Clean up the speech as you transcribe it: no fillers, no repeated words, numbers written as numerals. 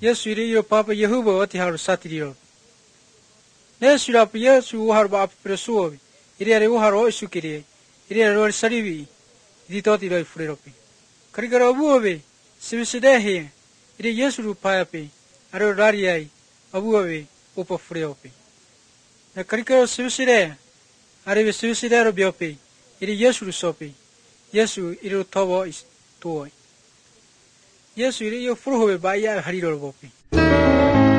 Yesu iri papa Yehuba oti haru satirio. Yesu rapi Yesu haru ba presuovi. Iri are haru isukiri. Iri are sarivi. Iri toti roi fureropi. Karikara abuove. Sivisidehi. Iri Yesu rupayapi. Are rariai. Abuove upa fureopi. Na karikara siviside. Are siviside robiopi. Iri Yesu rusopi. Yesu iri tovo is tuoi. Yesu iri furuhove ba ia hariro bopi.